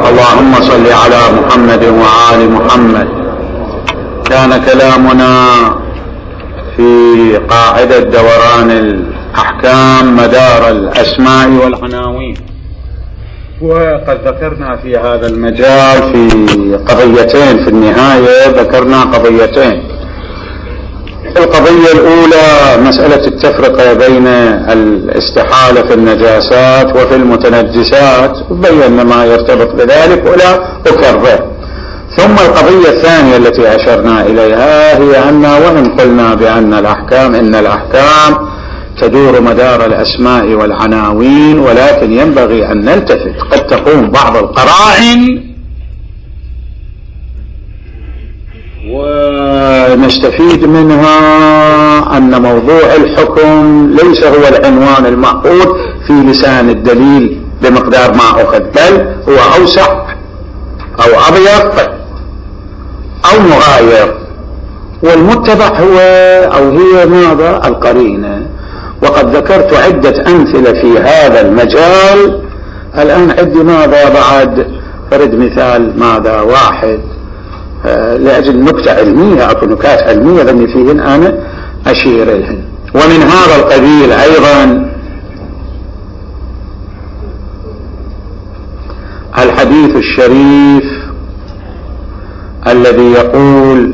اللهم صل على محمد وآل محمد. كان كلامنا في قاعدة دوران الأحكام مدار الأسماء والعناوين، وقد ذكرنا في هذا المجال في قضيتين. في النهاية ذكرنا قضيتين. القضية الأولى مسألة التفرقة بين الاستحالة في النجاسات وفي المتنجسات، وبينا ما يرتبط بذلك ولا أكرر. ثم القضية الثانية التي أشرنا إليها هي أن وإن قلنا بأن الأحكام تدور مدار الأسماء والعناوين، ولكن ينبغي أن نلتفت. قد تقوم بعض القرائن ونستفيد منها أن موضوع الحكم ليس هو العنوان المأخوذ في لسان الدليل بمقدار ما أخذ، بل هو أوسع أو أضيق أو مغاير، والمتبع هو أو هي ماذا؟ القرينة. وقد ذكرت عدة أمثلة في هذا المجال. الآن عندي ماذا بعد؟ فرد مثال ماذا واحد لأجل نكتة علمية أو نكات علمية ذني فيهن أنا أشير لهن. ومن هذا القبيل أيضا الحديث الشريف الذي يقول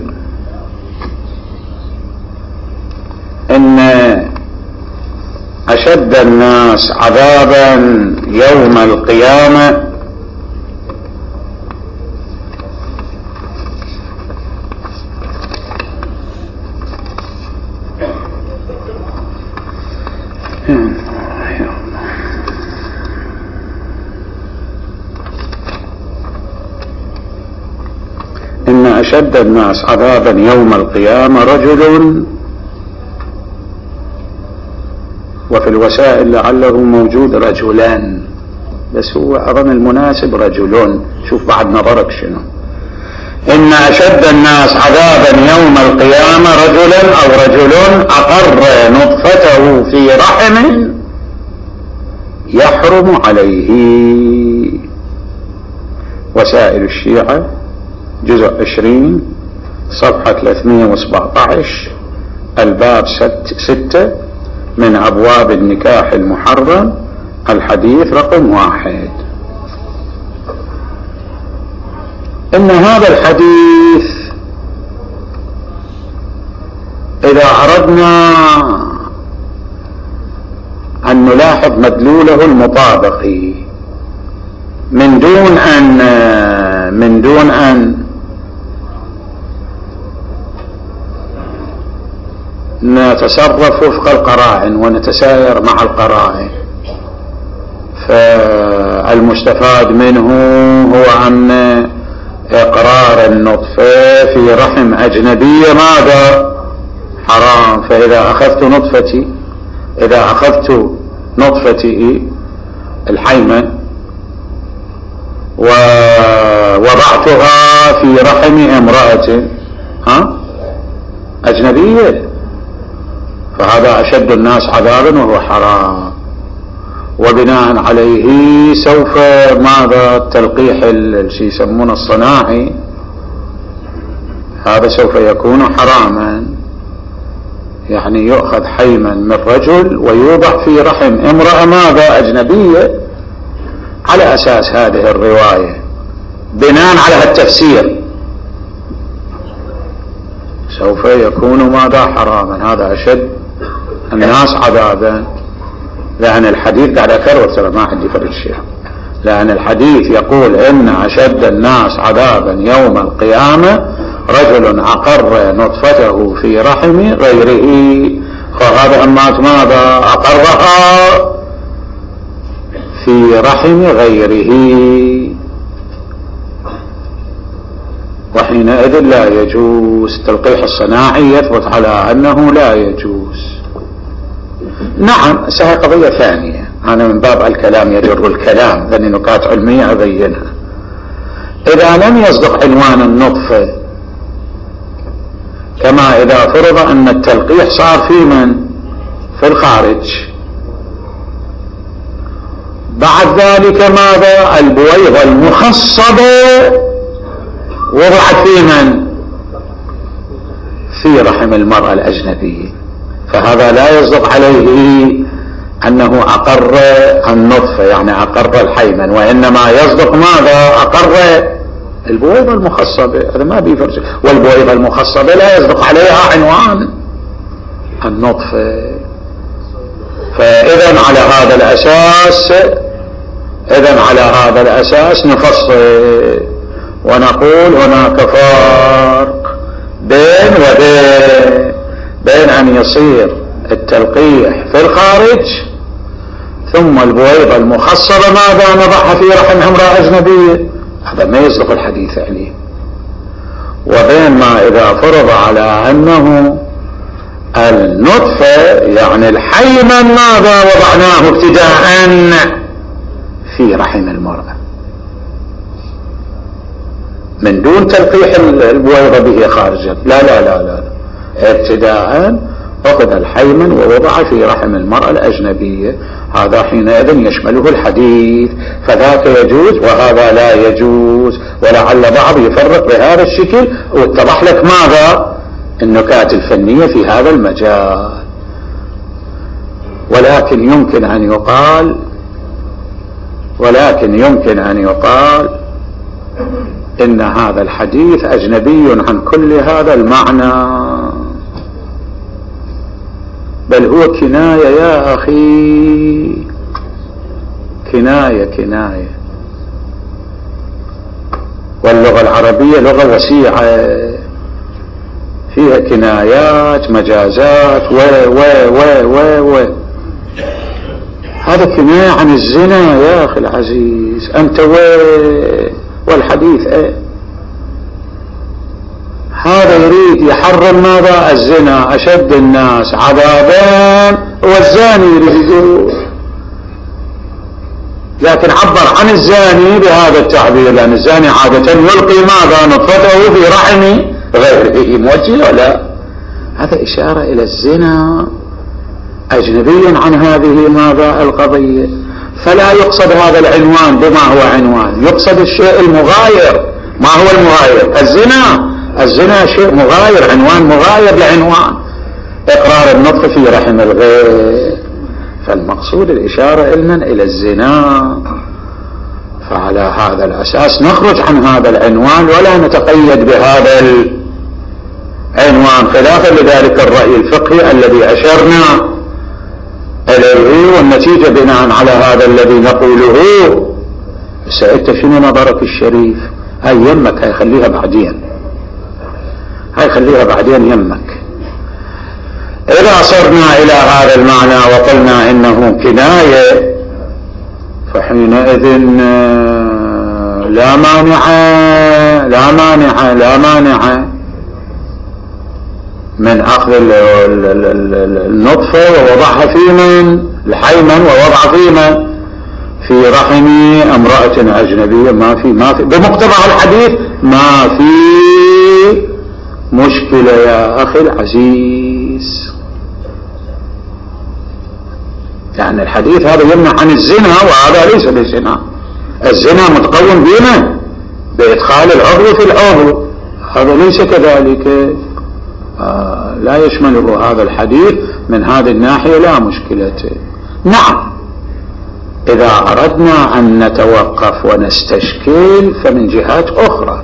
إن أشد الناس عذابا يوم القيامة إن أشد الناس عذابا يوم القيامة رجل، وفي الوسائل لعله موجود رجلان، بس هو أظن المناسب رجلون. شوف بعد نظرك شنو. إن أشد الناس عذابا يوم القيامة رجلا أو رجل أقر نطفته في رحم يحرم عليه. وسائل الشيعة جزء 20 صفحة 317 الباب 6 من أبواب النكاح المحرم الحديث رقم 1. إن هذا الحديث إذا أردنا أن نلاحظ مدلوله المطابقي من دون أن نتصرف وفق القرائن ونتساير مع القرائن، فالمستفاد منه هو أن إقرار النطفة في رحم أجنبية ماذا؟ حرام. فإذا أخذت نطفتي الحيمن ووضعتها في رحم امرأة أجنبية فهذا أشد الناس عذابا وهو حرام. وبناء عليه سوف ماذا؟ التلقيح اللي يسمونه الصناعي هذا سوف يكون حراما، يعني يؤخذ حيما من رجل ويوضع في رحم امرأة ماذا؟ أجنبية، على أساس هذه الرواية بناء على التفسير سوف يكون ماذا؟ حراما. هذا أشد الناس عذابا، لأن الحديث قاعد أكرر ترى ما عندي فرق شيء، لأن الحديث يقول إن أشد الناس عذابا يوم القيامة رجل أقر نطفته في رحم غيره. فهذا أمات ماذا؟ أقرها في رحم غيره، وحينئذ لا يجوز. التلقيح الصناعي يثبت على أنه لا يجوز. نعم هي قضية ثانية، أنا من باب الكلام يجر الكلام لأني نقاط علمية أبينها. إذا لم يصدق عنوان النطفة كما إذا فرض أن التلقيح صار في الخارج، بعد ذلك ماذا؟ البويضة والبويضة المخصبة وضعت في من؟ في رحم المرأة الأجنبية. فهذا لا يصدق عليه أنه أقر النطفة يعني أقر الحيمن، وإنما يصدق ماذا؟ أقر البويضة المخصبة. هذا ما بيفرق. والبويضة المخصبة لا يصدق عليها عنوان النطفة. فإذا على هذا الأساس نفصل ونقول هناك فرق بين أن يصير التلقيح في الخارج ثم البويضة المخصبة ماذا نضعها في رحم امرأة أجنبية، هذا ما يصدق الحديث عليه، وبين ما إذا فرض على أنه النطفة يعني الحيمن ماذا وضعناه ابتداء في رحم المرأة من دون تلقيح البويضة به خارجا. لا لا لا لا، ابتداء أخذ الحيمن ووضع في رحم المرأة الأجنبية. هذا حينئذ يشمله الحديث، فذاك يجوز وهذا لا يجوز. ولعل بعض يفرق بهذا الشكل واتضح لك ماذا النكات الفنية في هذا المجال. ولكن يمكن أن يقال إن هذا الحديث أجنبي عن كل هذا المعنى، بل هو كناية يا أخي، كناية. واللغة العربية لغة وسيعة فيها كنايات مجازات و هذا كناية عن الزنا يا أخي العزيز. أنت والحديث هذا يريد يحرم ماذا؟ الزنا. أشد الناس عذابا والزاني يريد، لكن عبر عن الزاني بهذا التعبير لأن الزاني عادة يلقي ماذا؟ نطفته في رحم غيره. موجه ولا؟ هذا إشارة إلى الزنا أجنبي عن هذه ماذا؟ القضية. فلا يقصد هذا العنوان بما هو عنوان، يقصد الشيء المغاير. ما هو المغاير؟ الزنا شيء مغاير، عنوان مغاير لعنوان إقرار النطق في رحم الغير. فالمقصود الإشارة إلى الزنا. فعلى هذا الأساس نخرج عن هذا العنوان ولا نتقيد بهذا العنوان، خلافا لذلك الرأي الفقهي الذي أشرنا إليه. والنتيجة بناء على هذا الذي نقوله سألت شنو نظرك الشريف؟ هاي يمك، هاي خليها بعدين يمك. إذا صرنا إلى هذا المعنى وقلنا إنه كناية فحينئذ لا مانع من أخذ النطفة ووضعها في من الحيمن ووضع في رحم امرأة أجنبية. ما في بمقتضى الحديث ما في مشكلة يا أخي العزيز. يعني الحديث هذا يمنع عن الزنا، وهذا ليس بالزنا. الزنا متقوم بما بإدخال العضو في العضو، هذا ليس كذلك. لا يشمله هذا الحديث من هذه الناحية، لا مشكلة. نعم إذا أردنا أن نتوقف ونستشكل فمن جهات أخرى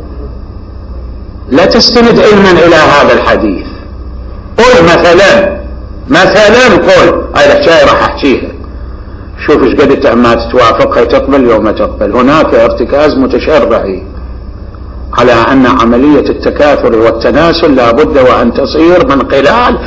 لا تستند علما إلى هذا الحديث. قل مثلا قل هاي الحكاية راح أحكيها، شوف ايش قد ما تتوافق، هي تقبل يوم تقبل. هناك ارتكاز متشرعي على أن عملية التكاثر والتناسل لا بد وأن تصير من خلال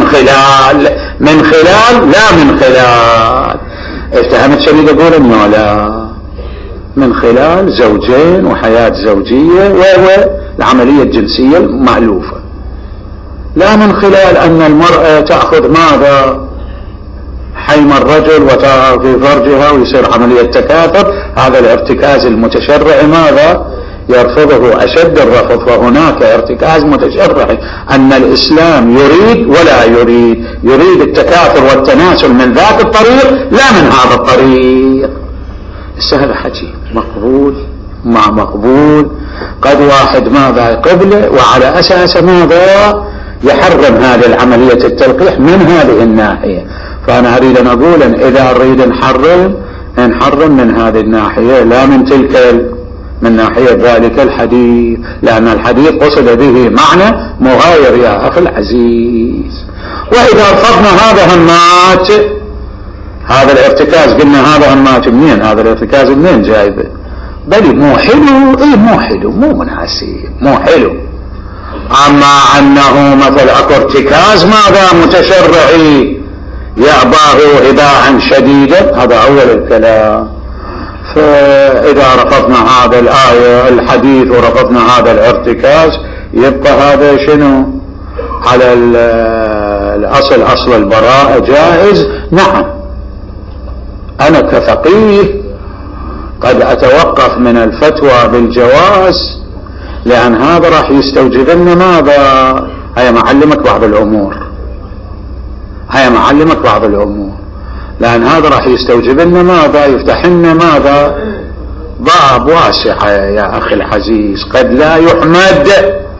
افتهمت شديد أقول إنه لا، من خلال زوجين وحياة زوجية والعملية الجنسية المألوفة، لا من خلال أن المرأة تأخذ ماذا؟ حيم الرجل وتأخذ في فرجها ويصير عملية تكاثر. هذا الارتكاز المتشرعي ماذا؟ يرفضه أشد الرفض. وهناك ارتكاز متشرعي أن الإسلام يريد ولا يريد التكاثر والتناسل من ذاك الطريق لا من هذا الطريق. هذا حكي مقبول ما مقبول. قد واحد ماذا قبله وعلى أساس ماذا يحرم هذه العملية التلقيح من هذه الناحية. فأنا أريد أن أقول إن إذا أريد نحرم من هذه الناحية لا من تلك من ناحية ذلك الحديث، لأن الحديث قصد به معنى مغاير يا أخي العزيز. وإذا رفضنا هذا همات، هذا الارتكاز قلنا هذا همات منين؟ هذا الارتكاز منين جايبه؟ بل مو حلو، مو حلو، مو مناسب، مو حلو. أما أنه مثل أكو ارتكاز ماذا متشرعي يأباه إباحا شديدا، هذا أول الكلام. فإذا رفضنا هذا الآية الحديث ورفضنا هذا الارتكاز، يبقى هذا شنو؟ على الأصل أصل البراءة جائز. نعم أنا كفقيه قد أتوقف من الفتوى بالجواز، لأن هذا راح يستوجب لنا ماذا؟ هيا معلمك بعض الأمور، هيا معلمك بعض الأمور، لأن هذا راح يستوجب لنا ماذا؟ يفتح لنا ماذا؟ باب واسع يا أخي العزيز، قد لا يحمد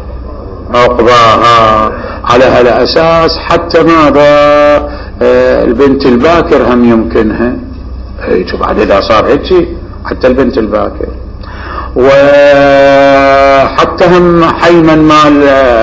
عقباها. على هالأساس حتى ماذا البنت الباكر هم يمكنها هيك، بعد إذا صار هيك حتى البنت الباكر، وحتى هم حيما مال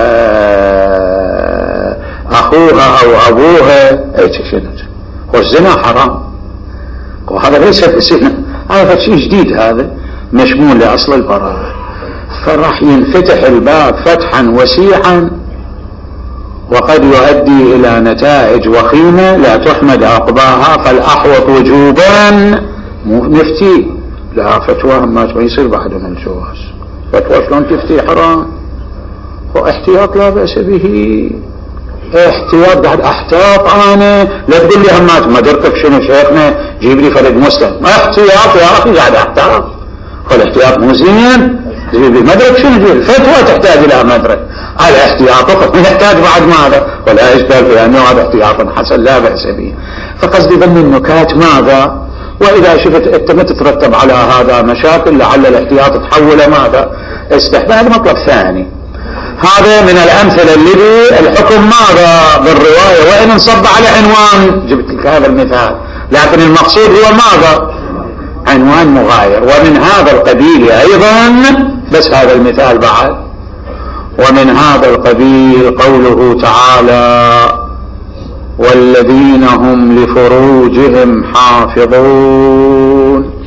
أخوها أو أبوها هيك شنو، والزنا حرام، وهذا ليس زنا، هذا شيء جديد، هذا مشمول لأصل البراءة. فراح ينفتح الباب فتحا وسيعا، وقد يؤدي إلى نتائج وخيمة لا تحمد عقباها. فالأحوط وجوبا نفتي لا فتوى ما يصير بعد من الجواز. فتوى شلون تفتي حرام؟ واحتياط لا بأس به، احتياط بعد احتاط. انا لا تقول لي همات ما درتك شنو شيخنا جيب لي فرد مسلم، احتياط يا اخي قاعد احتاط، والاحتياط مو زين، جيب لي مدرك شنو جيب فتوى تحتاج الى مدرك، الاحتياط فقط يحتاج بعد ماذا؟ ولا يشتغل في انه هذا احتياط حسن لا بأس به. فقصدي ضمن النكات ماذا؟ واذا شفت انت ما تترتب على هذا مشاكل لعل الاحتياط تحول ماذا؟ استحباب. مطلب ثاني، هذا من الأمثلة الذي الحكم ماذا بالرواية، وإن انصب على عنوان جبت لك هذا المثال، لكن المقصود هو ماذا؟ عنوان مغاير. ومن هذا القبيل أيضا، بس هذا المثال بعد، ومن هذا القبيل قوله تعالى والذين هم لفروجهم حافظون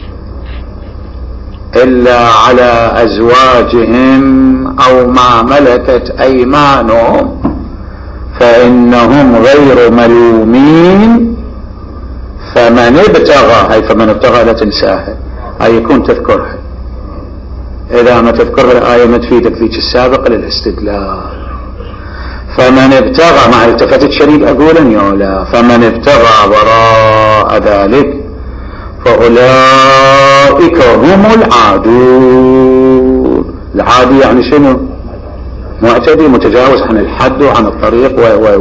إلا على أزواجهم أو ما ملكت أيمانهم فإنهم غير ملومين فمن ابتغى، هي فمن ابتغى لا تنساها، هي يكون تذكرها، إذا ما تذكرها الآية ما تفيدك ذيك السابقة للاستدلال. فمن ابتغى، ما التفتت شديد أقولا يولا، فمن ابتغى وراء ذلك فأولئك هم العادون. العادي يعني شنو؟ معتدي متجاوز عن الحد وعن الطريق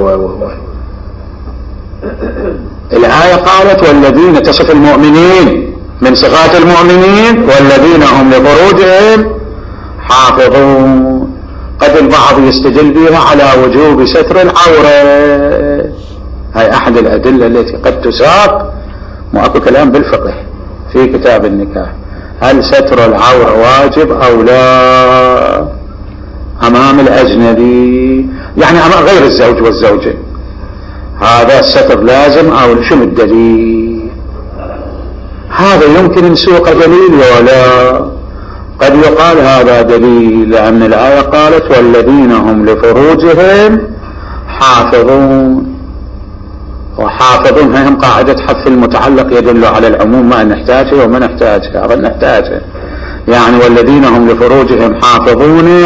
الآية قالت والذين تصف المؤمنين من صفات المؤمنين والذين هم لفروجهم حافظون. قد البعض يستدل بها على وجوب ستر العورة، هاي أحد الأدلة التي قد تساق، مو كلام بالفقه في كتاب النكاح، هل ستر العورة واجب أو لا أمام الأجنبي، يعني أمام غير الزوج والزوجة، هذا الستر لازم أو شو الدليل؟ هذا يمكن نسوق دليل ولا قد يقال هذا دليل، لأن الآية قالت والذين هم لفروجهم حافظون، وحافظون هم قاعدة حذف المتعلق يدل على العموم ما نحتاجه وما نحتاجه، أظن نحتاجه، يعني والذين هم لفروجهم حافظون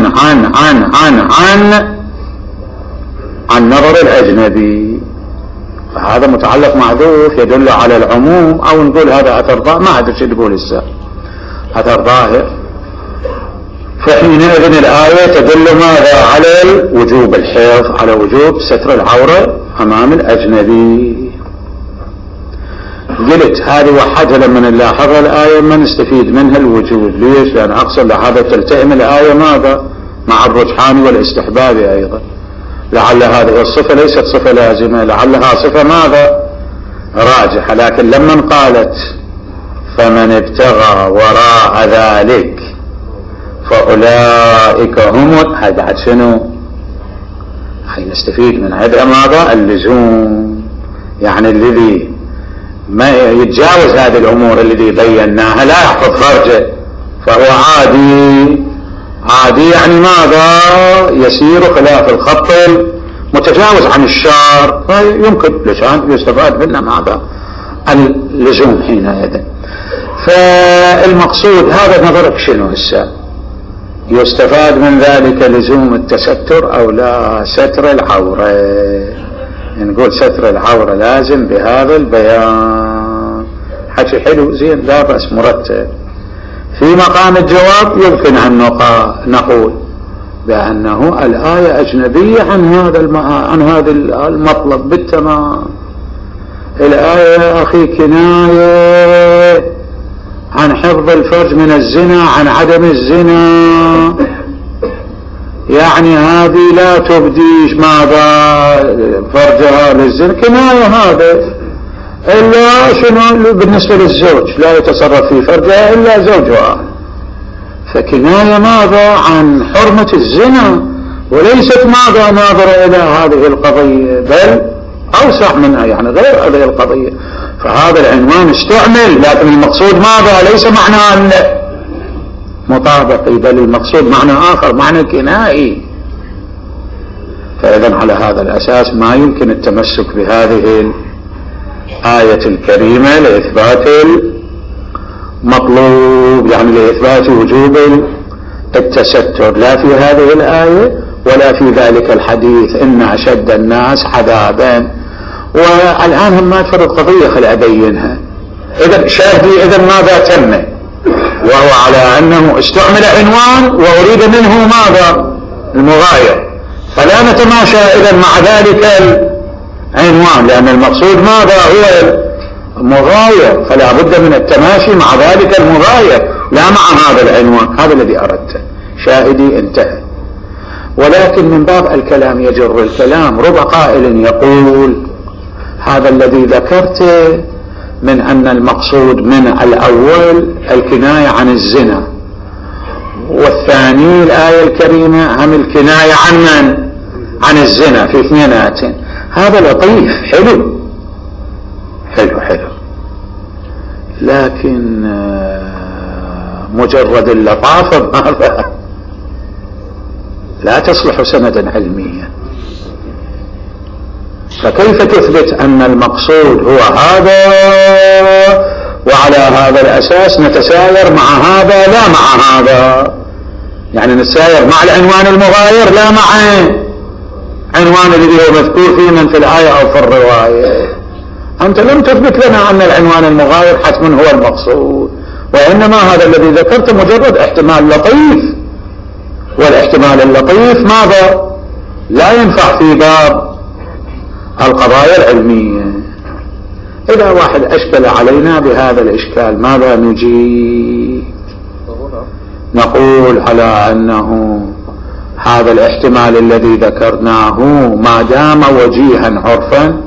عن نظر الأجنبي، فهذا متعلق معذوف يدل على العموم، أو نقول هذا أثر ظاهر، ما أدري شو تقول السا أثر ظاهر. فحينئذ الآية تدل ماذا؟ على وجوب الحفظ، على وجوب ستر العورة أمام الأجنبي. قلت هذه وحدها لما نلاحظها الآية ما نستفيد منها الوجوب. ليش؟ لأن أقصد لهذا تلتئم الآية ماذا؟ مع الرجحان والاستحباب أيضا. لعل هذه الصفة ليست صفة لازمة، لعلها صفة ماذا؟ راجحة. لكن لما قالت فمن ابتغى وراء ذلك فأولئك هم، هذا بعد شنو؟ هاي نستفيد من هذا ماذا؟ اللزوم. يعني الذي ما يتجاوز هذه الأمور الذي بيناها، لا يحفظ فرجه فهو عادي يعني ماذا؟ يسير خلاف الخط متجاوز عن الشار، فيمكن لشان يستفاد منه ماذا؟ اللزوم حينئذ. فالمقصود هذا نظرك شنو هسه؟ يستفاد من ذلك لزوم التستر أو لا ستر العورة؟ نقول ستر العورة لازم بهذا البيان. حكي حلو زين لا بأس مرتب. في مقام الجواب يمكن أن نقول بأنه الآية أجنبية عن هذا المطلب بالتمام. الآية يا أخي كناية عن حفظ الفرج من الزنا، عن عدم الزنا. يعني هذه لا تبديش ماذا؟ فرجها للزنا، كناية هذا. إلا شنو بالنسبة للزوج؟ لا يتصرف في فرجها إلا زوجها، فكناية ماذا؟ عن حرمة الزنا، وليست ماذا؟ ناظرة إلى هذه القضية، بل أوسع منها، يعني غير هذه القضية. فهذا العنوان استعمل، لكن المقصود ماذا؟ ليس معنى مطابقي، بل المقصود معنى آخر، معنى كنائي. فإذا على هذا الأساس ما يمكن التمسك بهذه الآية الكريمة لإثبات المطلوب، يعني لإثبات وجوب التستر، لا في هذه الآية ولا في ذلك الحديث إن أشد الناس عذابا. والآن هم ما فرض قضية خل أبينها. إذا شاهدي إذا ماذا تم؟ وهو على أنه استعمل عنوان وأريد منه ماذا؟ المغاير. فلا نتماشى إذا مع ذلك العنوان، لأن المقصود ماذا؟ هو مغاير، فلا بد من التماشي مع ذلك المغاير لا مع هذا العنوان. هذا الذي أردته. شاهدي انتهى. ولكن من باب الكلام يجر الكلام، ربما قائل يقول هذا الذي ذكرته من أن المقصود من الأول الكناية عن الزنا، والثاني الآية الكريمة عن الكناية عن من؟ عن الزنا، في اثنينات. هذا لطيف حلو حلو حلو، لكن مجرد اللطافة ماذا؟ لا تصلح سندا علميا. فكيف تثبت أن المقصود هو هذا، وعلى هذا الأساس نتساير مع هذا لا مع هذا؟ يعني نتساير مع العنوان المغاير لا مع عنوان الذي هو مذكور في من في الآية أو في الرواية. أنت لم تثبت لنا أن العنوان المغاير حتما هو المقصود، وإنما هذا الذي ذكرت مجرد احتمال لطيف، والاحتمال اللطيف ماذا؟ لا ينفع في باب القضايا العلمية. إذا واحد أشكل علينا بهذا الإشكال ماذا نجيب؟ نقول على أنه هذا الاحتمال الذي ذكرناه ما دام وجيها عرفا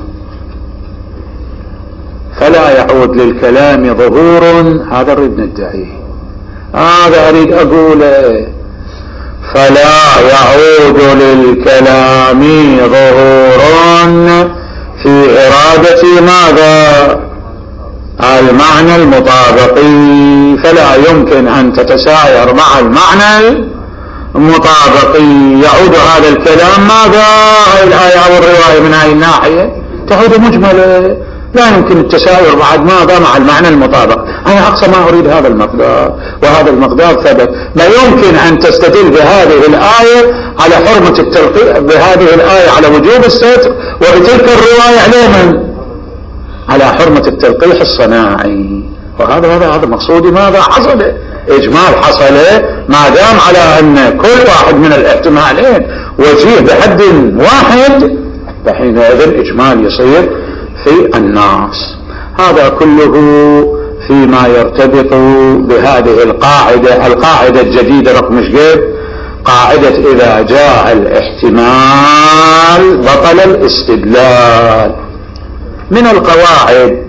فلا يعود للكلام ظهور. هذا أريد ندعيه، هذا أريد أقوله. فلا يعود للكلام ظهور في إرادة ماذا؟ المعنى المطابقي. فلا يمكن أن تتساير مع المعنى المطابقي. يعود هذا الكلام ماذا؟ الآية أو الرواية من هذه الناحية تعود مجملة، لا يمكن التساير بعد ماذا؟ مع المعنى المطابق. أنا أقصى ما أريد هذا المقدار، وهذا المقدار ثبت. لا يمكن أن تستدل بهذه الآية على حرمة التلقيح، بهذه الآية على وجوب الستر، وبتلك الرواية على من؟ على حرمة التلقيح الصناعي. وهذا مقصودي ماذا؟ حصل إجمال، حصل ما دام على أن كل واحد من الاحتمالين وجيه بحد واحد، فحينئذ إجمال يصير في الناس. هذا كله فيما يرتبط بهذه القاعدة الجديدة رقم مشقد، قاعدة إذا جاء الاحتمال بطل الاستدلال. من القواعد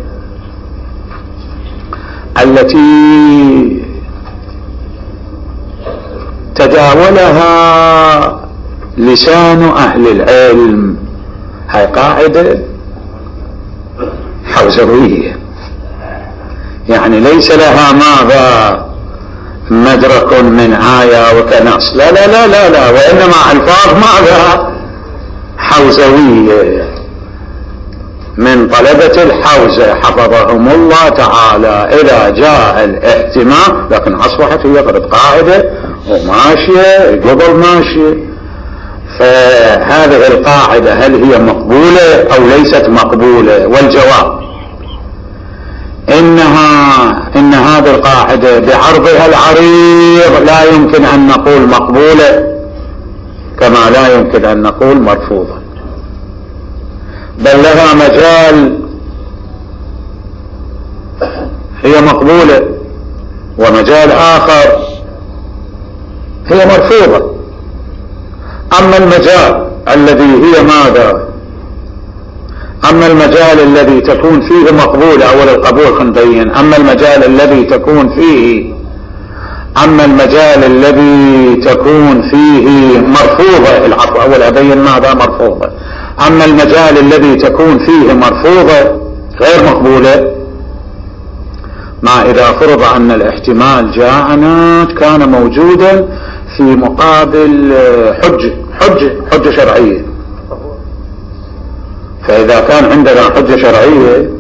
التي تداولها لسان أهل العلم هاي قاعدة حوزوية، يعني ليس لها ماذا مدرك من آية وكنص، لا لا لا لا لا، وإنما ألفاظ ماذا حوزوية من طلبة الحوزة حفظهم الله تعالى. إذا جاء الاحتمال، لكن أصبحت هي قد قاعدة وماشية قبل ماشية. فهذه القاعدة هل هي مقبولة أو ليست مقبولة؟ والجواب إن هذه القاعدة بعرضها العريض لا يمكن أن نقول مقبولة كما لا يمكن أن نقول مرفوضة، بل لها مجال هي مقبولة ومجال آخر هي مرفوضة. أما المجال الذي هي ماذا؟ أما المجال الذي تكون فيه مقبولة، أول القبول خنبين، أما المجال الذي تكون فيه مرفوضة، العفو أول أبين ماذا مرفوضة. أما المجال الذي تكون فيه مرفوضة غير مقبولة، ما إذا فرض أن الاحتمال جاءنا كان موجودا في مقابل حجة شرعية. فإذا كان عندنا حجة شرعية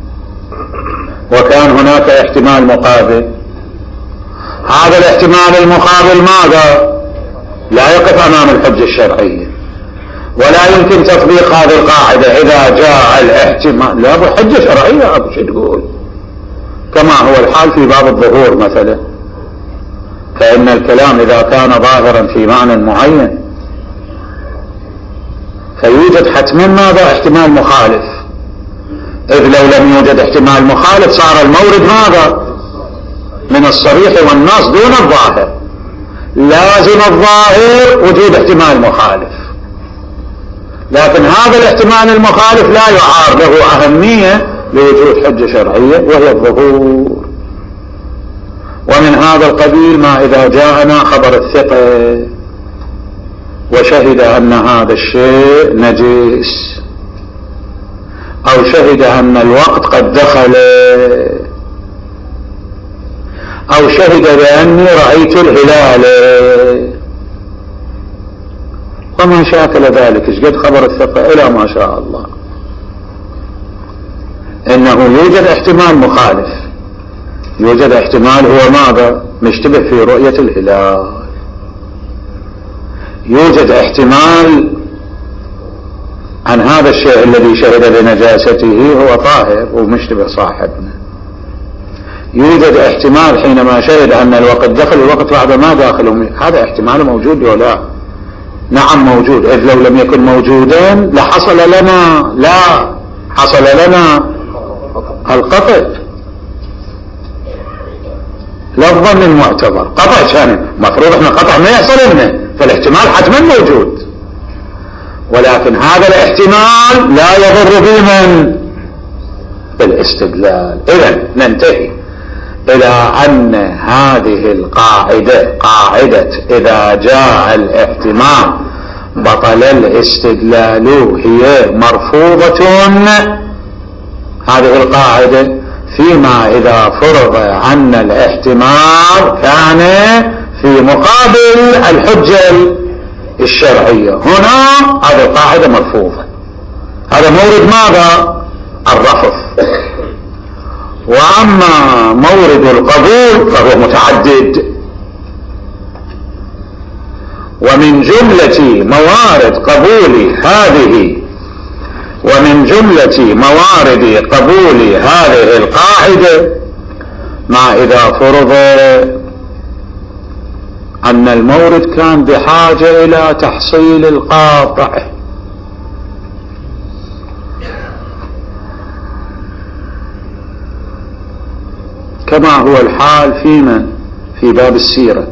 وكان هناك احتمال مقابل، هذا الاحتمال المقابل ماذا؟ لا يقف أمام الحجة الشرعية، ولا يمكن تطبيق هذه القاعدة إذا جاء الاحتمال، لا بحجة شرعية. أبو شو تقول؟ كما هو الحال في باب الظهور مثلا، فإن الكلام إذا كان ظاهرا في معنى معين فيوجد حتما ماذا؟ احتمال مخالف. إذ لو لم يوجد احتمال مخالف صار المورد ماذا؟ من الصريح والنص دون الظاهر. لازم الظاهر وجود احتمال مخالف، لكن هذا الاحتمال المخالف لا يعار له أهمية لوجود حجة شرعية وهي الظهور. ومن هذا القبيل ما إذا جاءنا خبر الثقة وشهد أن هذا الشيء نجس، أو شهد أن الوقت قد دخل، أو شهد بأني رأيت الهلال وما شاكل ذلك، ايش قد خبر الثقة إلى ما شاء الله، إنه يوجد احتمال مخالف، يوجد احتمال هو ماذا؟ مشتبه في رؤية الهلال، يوجد احتمال أن هذا الشيء الذي شهد بنجاسته هو طاهر ومشتبه صاحبنا، يوجد احتمال حينما شهد أن الوقت دخل الوقت بعد ما داخل، هذا احتمال موجود ولا؟ نعم موجود، إذ لو لم يكن موجودا لحصل لنا، لا حصل لنا القطع لفظا المعتبر، قطع كان مفروض احنا قطع ما يحصل لنا، فالاحتمال حتما موجود، ولكن هذا الاحتمال لا يضر بمن؟ بالاستدلال. إذن ننتهي إلى أن هذه القاعدة، قاعدة إذا جاء الاحتمال بطل الاستدلال، هي مرفوضة. هذه القاعدة فيما إذا فرض أن الاحتمال كان في مقابل الحجة الشرعية، هنا هذه القاعدة مرفوضة. هذا مورد ماذا؟ الرفض. وأما مورد القبول فهو متعدد، ومن جملة موارد قبول هذه القاعدة ما إذا فرض أن المورد كان بحاجة إلى تحصيل القاطع، كما هو الحال في باب السيرة.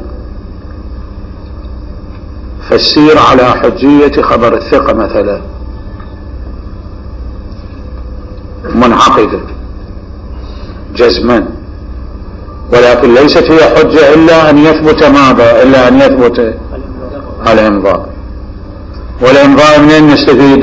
فالسيرة على حجية خبر الثقة مثلا منعقدة جزما، ولكن ليست هي حجة إلا أن يثبت ماذا؟ إلا أن يثبت الإمضاء. والإمضاء منين نستفيد؟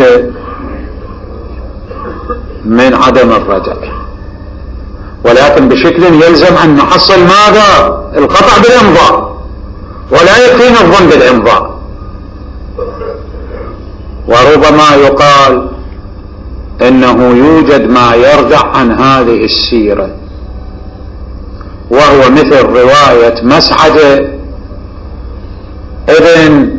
من عدم الرجع، ولكن بشكل يلزم أن نحصل ماذا؟ القطع بالإمضاء، ولا يكفينا الظن بالإمضاء. وربما يقال إنه يوجد ما يرجع عن هذه السيرة، وهو مثل رواية مسعدة ابن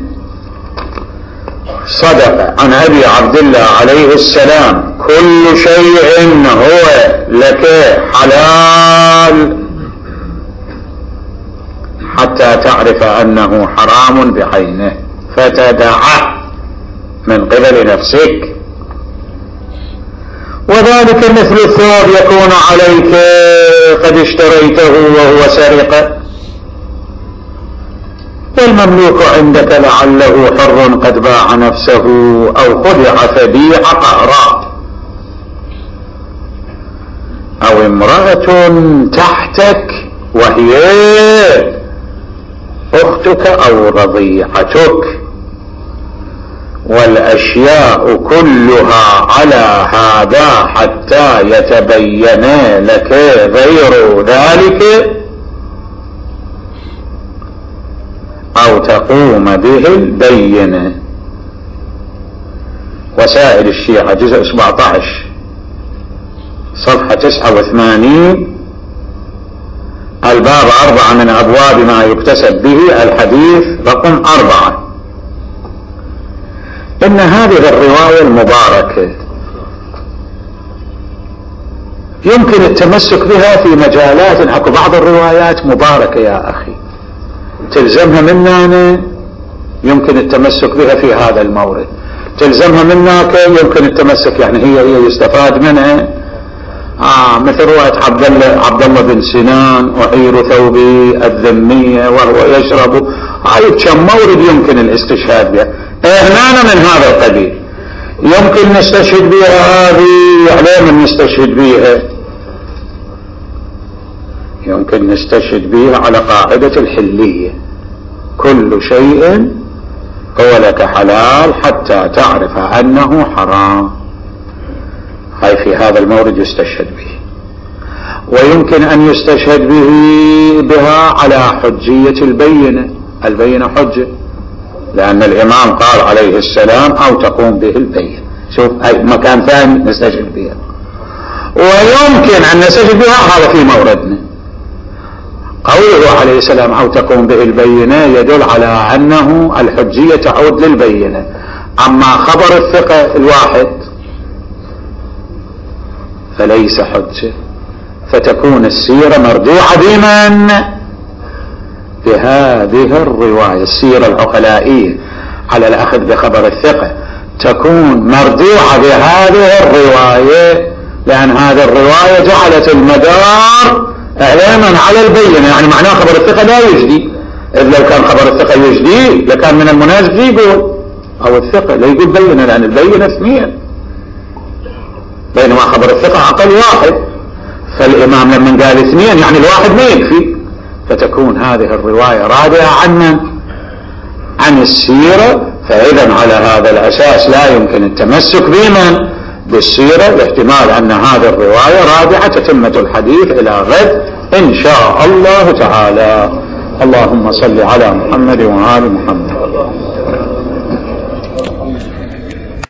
صدقة عن أبي عبد الله عليه السلام: كل شيء هو لك حلال حتى تعرف أنه حرام بعينه فتدعه من قبل نفسك. وذلك مثل الثوب يكون عليك قد اشتريته وهو سرقة، والمملوك عندك لعله حر قد باع نفسه أو خدع فبيع قهرا، أو امرأة تحتك وهي أختك أو رضيعتك، والأشياء كلها على هذا حتى يتبين لك غير ذلك أو تقوم به البينة. وسائل الشيعة جزء 17 صفحة 89 الباب 4 من أبواب ما يكتسب به الحديث رقم 4. إن هذه الرواية المباركة يمكن التمسك بها في مجالات. أكو بعض الروايات مباركة يا أخي تلزمها منا يمكن التمسك بها في هذا المورد، تلزمها منك يمكن التمسك، يعني هي يستفاد منها. مثل رواية عبد الله بن سنان: أعير ثوبي الذمية وهو يشرب. هاي كم مورد يمكن الاستشهاد بها. هنا من هذا القبيل يمكن نستشهد بها. هذه يعني من نستشهد بها يمكن نستشهد بها على قاعدة الحلية: كل شيء هو لك حلال حتى تعرف أنه حرام. هاي في هذا المورد يستشهد به. ويمكن أن يستشهد بها على حجية البينة حجة، لأن الإمام قال عليه السلام: أو تقوم به البينة. شوف أي مكان ثاني نستشهد بها. ويمكن أن نستشهد بها هذا في موردنا. قوله عليه السلام: أو تقوم به البينة يدل على أنه الحجية تعود للبينة. أما خبر الثقة الواحد فليس حجة، فتكون السيرة مرجوعة بمن؟ بهذه الرواية. السيرة العقلائية على الأخذ بخبر الثقة تكون مرجوعة بهذه الرواية، لأن هذه الرواية جعلت المدار إعلاما على البينة. يعني معناه خبر الثقة لا يجدي، إذ لو كان خبر الثقة يجدي لكان من المناسب يقول أو الثقة، لا يقول بينة، لأن البينة 2، بينما خبر الثقة أقل 1. فالإمام لما قال 2 يعني الواحد ما يكفي، فتكون هذه الرواية رادعة عن السيرة. فإذا على هذا الأساس لا يمكن التمسك بمن؟ بالسيرة، لاحتمال أن هذه الرواية رادعة تتمة الحديث إلى غد إن شاء الله تعالى. اللهم صل على محمد وآل محمد.